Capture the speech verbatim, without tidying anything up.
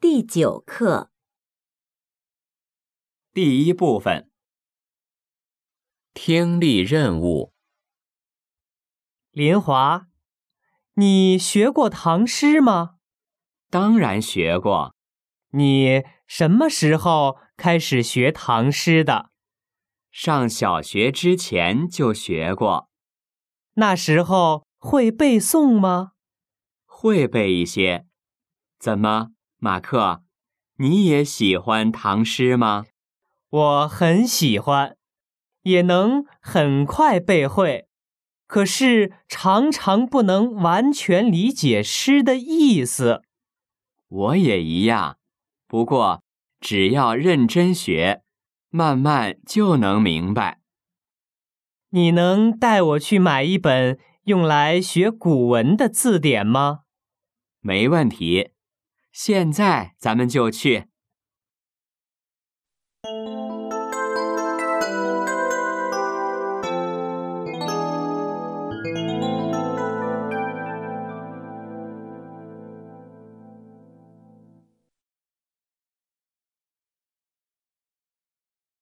第九课第一部分， 听力任务。 林华，你学过唐诗吗？ 当然学过。 你什么时候开始学唐诗的？ 上小学之前就学过。 那时候会背诵吗？ 会背一些。怎么，马克，你也喜欢唐诗吗？ 我很喜欢，也能很快背会，可是常常不能完全理解诗的意思。 我也一样，不过只要认真学，慢慢就能明白。 你能带我去买一本用来学古文的字典吗？ 没问题，现在咱们就去。